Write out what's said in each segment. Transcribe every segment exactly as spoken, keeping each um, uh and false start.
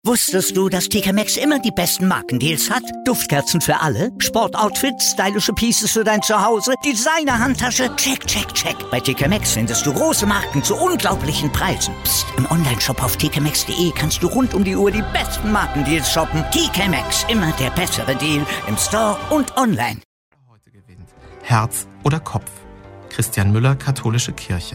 Wusstest du, dass T K Maxx immer die besten Markendeals hat? Duftkerzen für alle, Sportoutfits, stylische Pieces für dein Zuhause, Designer-Handtasche, check, check, check. Bei T K Maxx findest du große Marken zu unglaublichen Preisen. Psst. Im Onlineshop auf t k maxx punkt d e kannst du rund um die Uhr die besten Markendeals shoppen. T K Maxx, immer der bessere Deal im Store und online. Heute gewinnt Herz oder Kopf. Christian Müller, Katholische Kirche.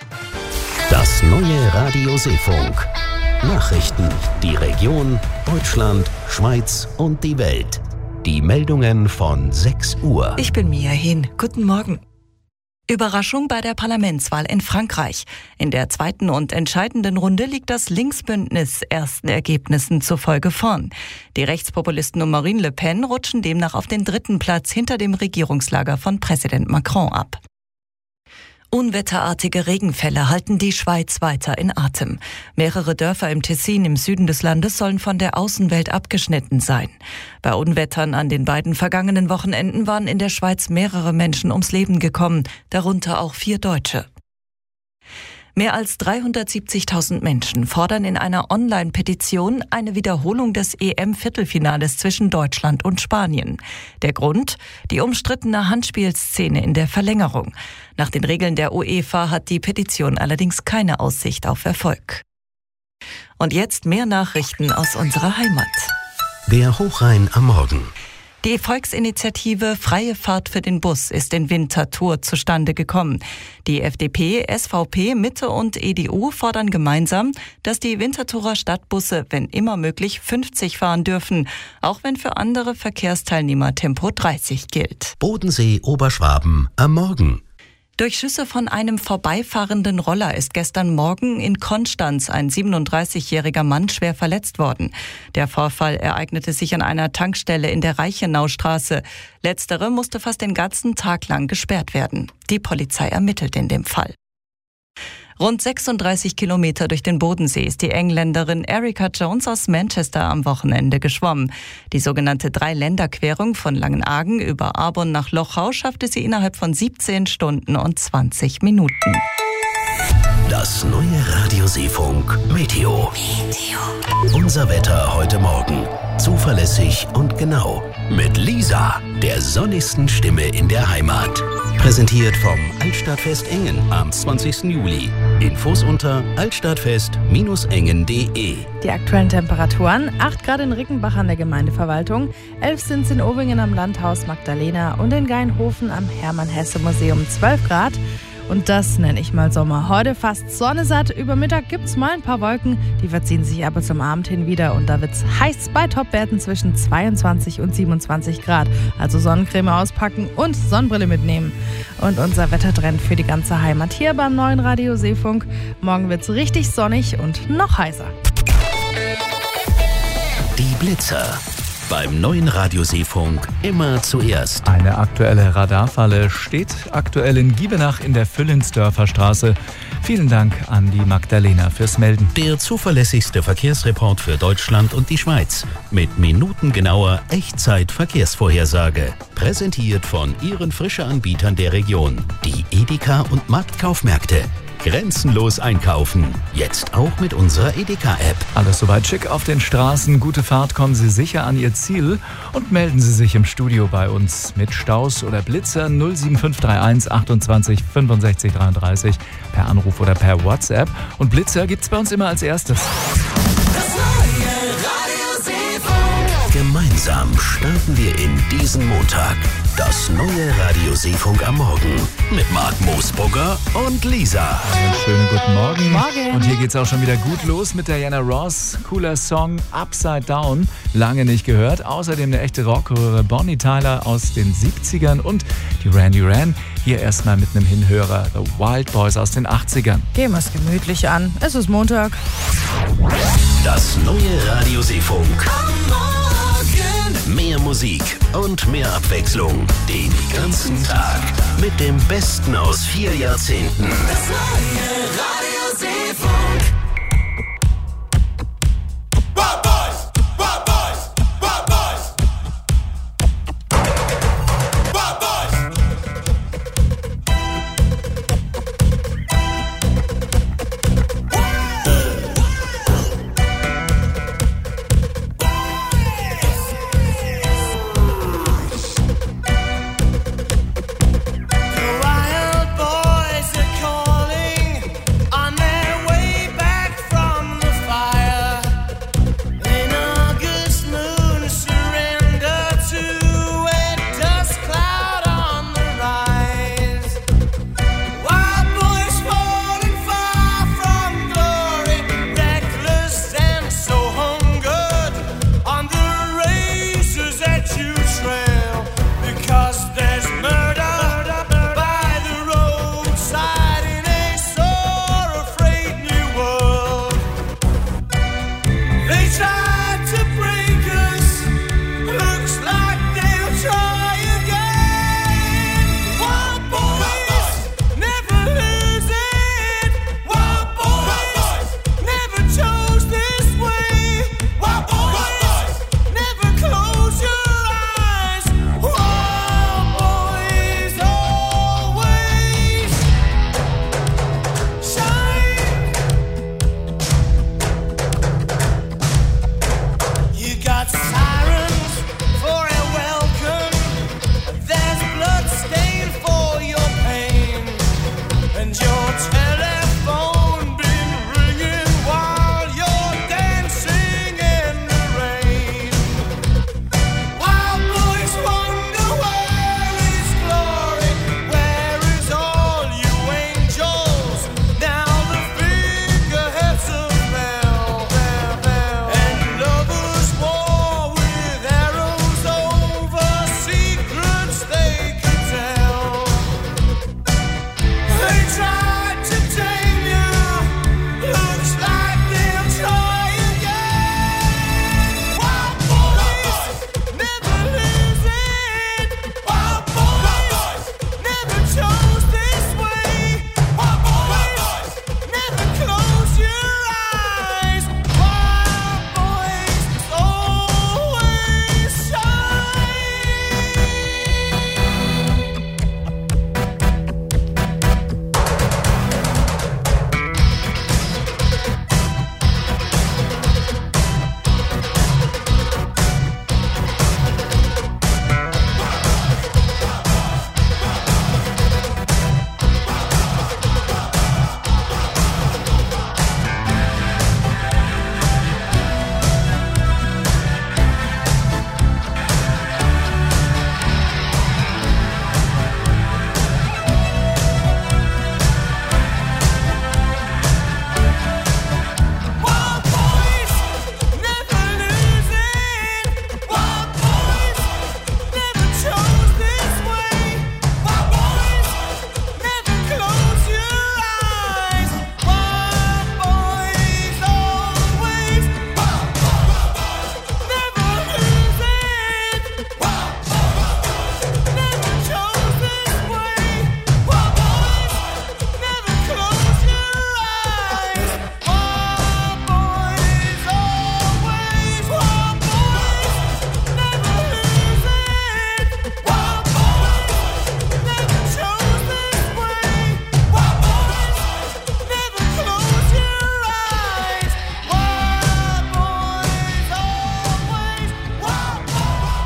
Das neue Radio Seefunk. Nachrichten, die Region, Deutschland, Schweiz und die Welt. Die Meldungen von sechs Uhr. Ich bin Mia Hin. Guten Morgen. Überraschung bei der Parlamentswahl in Frankreich. In der zweiten und entscheidenden Runde liegt das Linksbündnis ersten Ergebnissen zufolge vorn. Die Rechtspopulisten um Marine Le Pen rutschen demnach auf den dritten Platz hinter dem Regierungslager von Präsident Macron ab. Unwetterartige Regenfälle halten die Schweiz weiter in Atem. Mehrere Dörfer im Tessin im Süden des Landes sollen von der Außenwelt abgeschnitten sein. Bei Unwettern an den beiden vergangenen Wochenenden waren in der Schweiz mehrere Menschen ums Leben gekommen, darunter auch vier Deutsche. Mehr als dreihundertsiebzigtausend Menschen fordern in einer Online-Petition eine Wiederholung des E M-Viertelfinales zwischen Deutschland und Spanien. Der Grund? Die umstrittene Handspielszene in der Verlängerung. Nach den Regeln der UEFA hat die Petition allerdings keine Aussicht auf Erfolg. Und jetzt mehr Nachrichten aus unserer Heimat. Der Hochrhein am Morgen. Die Volksinitiative Freie Fahrt für den Bus ist in Winterthur zustande gekommen. Die F D P, S V P, Mitte und E D U fordern gemeinsam, dass die Winterthurer Stadtbusse, wenn immer möglich, fünfzig fahren dürfen, auch wenn für andere Verkehrsteilnehmer Tempo dreißig gilt. Bodensee, Oberschwaben am Morgen. Durch Schüsse von einem vorbeifahrenden Roller ist gestern Morgen in Konstanz ein siebenunddreißigjähriger Mann schwer verletzt worden. Der Vorfall ereignete sich an einer Tankstelle in der Reichenaustraße. Letztere musste fast den ganzen Tag lang gesperrt werden. Die Polizei ermittelt in dem Fall. Rund sechsunddreißig Kilometer durch den Bodensee ist die Engländerin Erica Jones aus Manchester am Wochenende geschwommen. Die sogenannte Dreiländerquerung von Langenargen über Arbon nach Lochau schaffte sie innerhalb von siebzehn Stunden und zwanzig Minuten. Das neue Radio Seefunk Meteo. Meteo. Unser Wetter heute Morgen. Zuverlässig und genau. Mit Lisa, der sonnigsten Stimme in der Heimat. Präsentiert vom Altstadtfest Engen am zwanzigsten Juli. Infos unter altstadtfest Bindestrich engen punkt de. Die aktuellen Temperaturen: acht Grad in Rickenbach an der Gemeindeverwaltung, elf sind es in Ovingen am Landhaus Magdalena und in Gainhofen am Hermann-Hesse-Museum zwölf Grad. Und das nenne ich mal Sommer. Heute fast sonnesatt. Über Mittag gibt es mal ein paar Wolken. Die verziehen sich aber zum Abend hin wieder. Und da wird es heiß bei Topwerten zwischen zweiundzwanzig und siebenundzwanzig Grad. Also Sonnencreme auspacken und Sonnenbrille mitnehmen. Und unser Wettertrend für die ganze Heimat hier beim neuen Radio Seefunk. Morgen wird es richtig sonnig und noch heißer. Die Blitzer. Beim neuen Radio Seefunk immer zuerst. Eine aktuelle Radarfalle steht aktuell in Giebenach in der Füllensdörfer Straße. Vielen Dank an die Magdalena fürs Melden. Der zuverlässigste Verkehrsreport für Deutschland und die Schweiz. Mit minutengenauer Echtzeit-Verkehrsvorhersage. Präsentiert von Ihren Frische-Anbietern der Region. Die Edeka und Marktkaufmärkte. Grenzenlos einkaufen. Jetzt auch mit unserer Edeka-App. Alles soweit schick auf den Straßen. Gute Fahrt, kommen Sie sicher an Ihr Ziel und melden Sie sich im Studio bei uns mit Staus oder Blitzer null sieben fünf drei eins achtundzwanzig fünfundsechzig dreiunddreißig per Anruf oder per WhatsApp. Und Blitzer gibt's bei uns immer als erstes. Das neue Radio Seefunk. Gemeinsam starten wir in diesen Montag. Das neue Radio Seefunk am Morgen mit Marc Moosbrugger und Lisa. Einen schönen guten Morgen. Morgen. Und hier geht's auch schon wieder gut los mit Diana Ross. Cooler Song, Upside Down. Lange nicht gehört. Außerdem eine echte Rockröhre, Bonnie Tyler aus den siebzigern und die Randy Ran. Hier erstmal mit einem Hinhörer, The Wild Boys aus den achtzigern. Gehen wir es gemütlich an. Es ist Montag. Das neue Radio Seefunk. Am Morgen. Mehr Musik und mehr Abwechslung den ganzen Tag mit dem Besten aus vier Jahrzehnten. Das neue Radio Seefunk. Wild Boys, Wild Boys, Wild Boys. Wild Boys.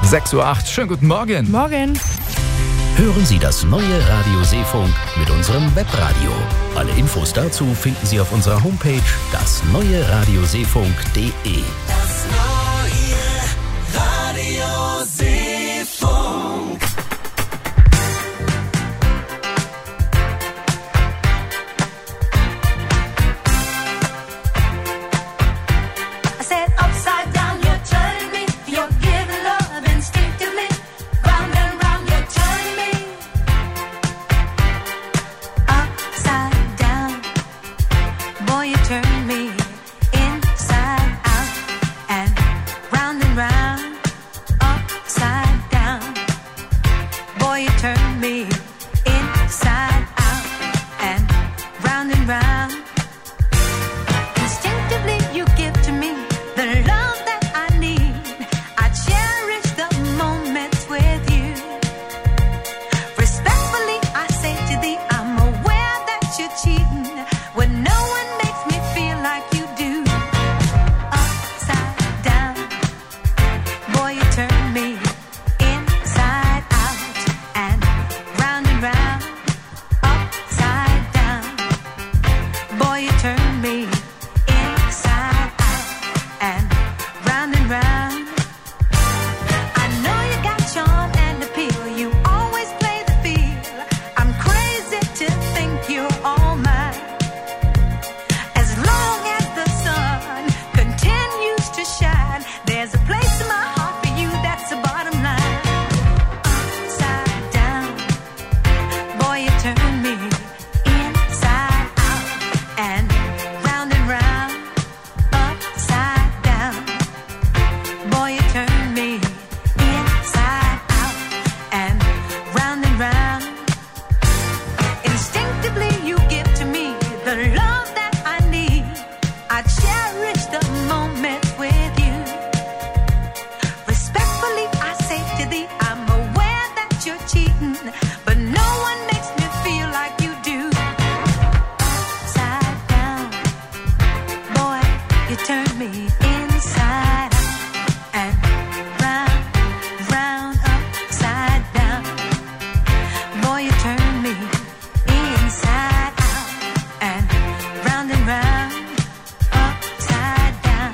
sechs Uhr acht, schönen guten Morgen. Morgen. Hören Sie das neue Radio Seefunk mit unserem Webradio. Alle Infos dazu finden Sie auf unserer Homepage das neue radioseefunk punkt de. Das neue Radio Seefunk. I said upside down, you're turning me. You're giving love instinctively. Round and round, you're turning me. Upside down, boy, you turn me inside out and round and round. Upside down, boy, you turn me inside out and round and round. Instinctively, you give to me the love that I need. I cherish the moments with you. Respectfully, I say to thee, I'm aware that you're cheating when no one makes me feel like you do. Upside down, boy, you turn me inside out and round and round. Upside down, boy, you turn me inside out and round and round. I know you got charm and appeal. You always play the field. I'm crazy to think you're all mine. As long as the sun continues to shine, there's a place in my heart for you. That's the bottom line. Upside down, boy, you turn me inside out and round and round. Upside down, boy, you turn me inside out and round and round. Instinctively, you give to me the love that I need. I cherish the moments with you. Respectfully, I say to thee, I'm aware that you're cheating, but no one makes me feel like you do. Upside down, boy, you turn me inside out and round, round, upside down. Boy, you turn me inside out and round and round, upside down.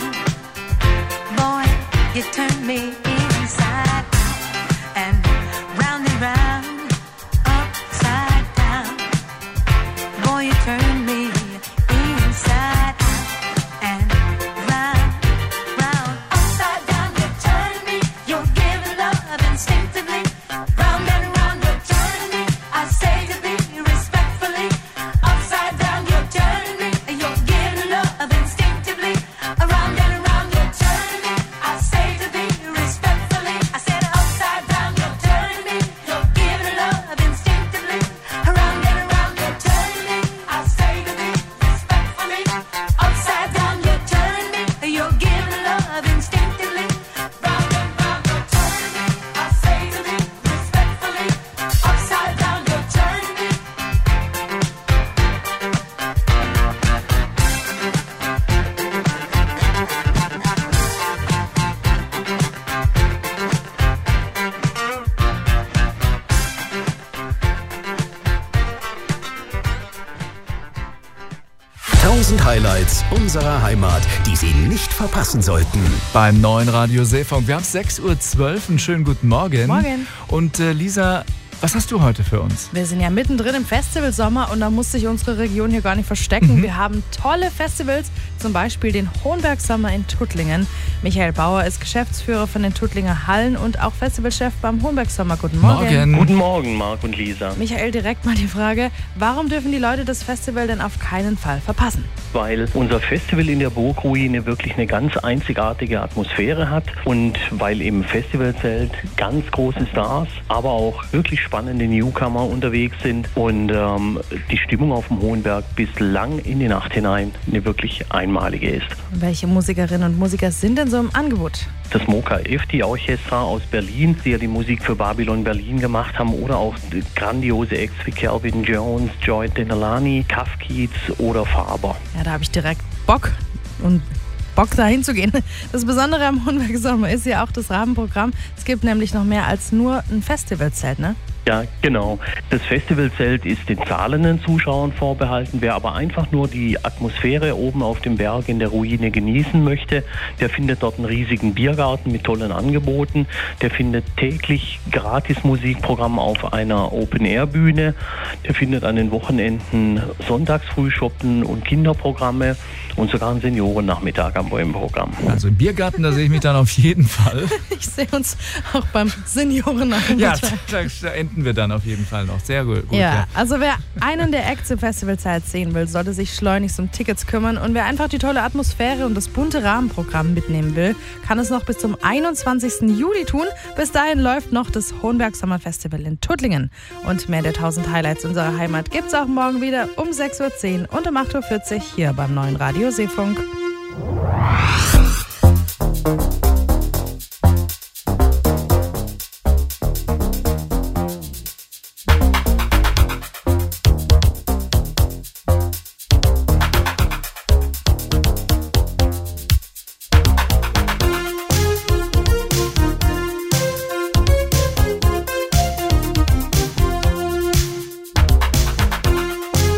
Boy, you turn me inside out and round and round, upside down. Boy, you turn me inside out and round, round, upside down. You turn me, you're giving love instinctively. Round and round, you're turning me. I say to thee respectfully. Upside down, you're turning me. You're giving love instinctively. Around and around, you're turning me. I say to thee respectfully. I said upside down, you're turning me. You're giving love instinctively. Around and around, you're turning me. I say to thee respectfully. Upside down, you're turning me. You're giving love instinctively. Round and round, you're turning me. I say to thee respectfully. Upside down, you're turning me. Tausend Highlights unserer Heimat, die Sie nicht verpassen sollten. Beim neuen Radio Seefunk. Wir haben sechs Uhr zwölf, einen schönen guten Morgen. Morgen. Und äh, Lisa, was hast du heute für uns? Wir sind ja mittendrin im Festivalsommer und da muss sich unsere Region hier gar nicht verstecken. Mhm. Wir haben tolle Festivals, zum Beispiel den Hohenberg Sommer in Tuttlingen. Michael Bauer ist Geschäftsführer von den Tuttlinger Hallen und auch Festivalchef beim Hohenberg Sommer. Guten Morgen. Morgen. Guten Morgen, Marc und Lisa. Michael, direkt mal die Frage, warum dürfen die Leute das Festival denn auf keinen Fall verpassen? Weil unser Festival in der Burgruine wirklich eine ganz einzigartige Atmosphäre hat und weil im Festivalzelt ganz große Stars, aber auch wirklich spannende Newcomer unterwegs sind und ähm, die Stimmung auf dem Hohenberg bislang in die Nacht hinein eine wirklich einmalige ist. Welche Musikerinnen und Musiker sind denn so im Angebot? Das Mocha Efti Orchestra aus Berlin, die ja die Musik für Babylon Berlin gemacht haben, oder auch grandiose Acts wie Calvin Jones, Joy Denelani, Kafkiez oder Faber. Ja, da habe ich direkt Bock. Und Bock da hinzugehen. Das Besondere am Hohenberg Sommer ist ja auch das Rahmenprogramm. Es gibt nämlich noch mehr als nur ein Festivalzelt, ne? Ja, genau. Das Festivalzelt ist den zahlenden Zuschauern vorbehalten. Wer aber einfach nur die Atmosphäre oben auf dem Berg in der Ruine genießen möchte, der findet dort einen riesigen Biergarten mit tollen Angeboten. Der findet täglich gratis Musikprogramm auf einer Open-Air-Bühne. Der findet an den Wochenenden Sonntagsfrühschoppen und Kinderprogramme und sogar einen Seniorennachmittag am Programm. Also im Biergarten, da sehe ich mich dann auf jeden Fall. Ich sehe uns auch beim Seniorennachmittag. Ja, da, da enden wir dann auf jeden Fall noch. Sehr gut. gut ja, ja, also wer einen der Acts im Festivalzelt sehen will, sollte sich schleunigst um Tickets kümmern. Und wer einfach die tolle Atmosphäre und das bunte Rahmenprogramm mitnehmen will, kann es noch bis zum einundzwanzigsten Juli tun. Bis dahin läuft noch das Hohenberg Sommerfestival in Tuttlingen. Und mehr der tausend Highlights unserer Heimat gibt's auch morgen wieder um sechs Uhr zehn und um acht Uhr vierzig hier beim neuen Radio Seefunk.